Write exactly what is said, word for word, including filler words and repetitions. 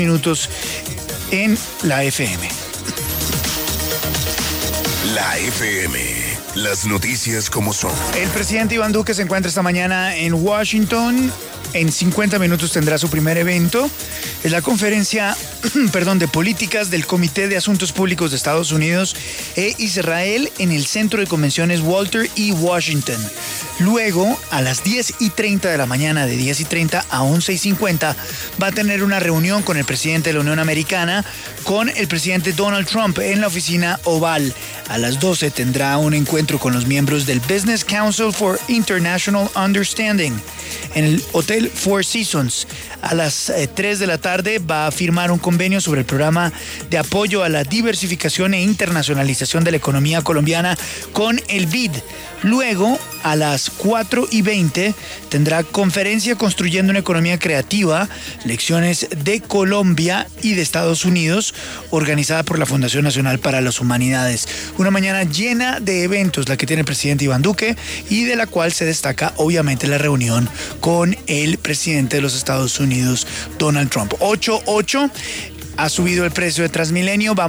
Minutos en la F M. La F M, las noticias como son. El presidente Iván Duque se encuentra esta mañana en Washington. En cincuenta minutos tendrá su primer evento. Es la conferencia perdón, de políticas del Comité de Asuntos Públicos de Estados Unidos e Israel en el Centro de Convenciones Walter E. Washington. Luego, a las diez y treinta de la mañana, de diez y treinta a once y cincuenta, va a tener una reunión con el presidente de la Unión Americana, con el presidente Donald Trump en la oficina Oval. A las doce tendrá un encuentro con los miembros del Business Council for International Understanding en el Hotel Four Seasons. A las eh, tres de la tarde va a firmar un convenio sobre el programa de apoyo a la diversificación e internacionalización de la economía colombiana con el B I D. Luego, a las cuatro y veinte, tendrá conferencia Construyendo una Economía Creativa, lecciones de Colombia y de Estados Unidos, organizada por la Fundación Nacional para las Humanidades. Una mañana llena de eventos, la que tiene el presidente Iván Duque, y de la cual se destaca, obviamente, la reunión con el presidente de los Estados Unidos, Donald Trump. ocho ocho, ha subido el precio de Transmilenio. Vamos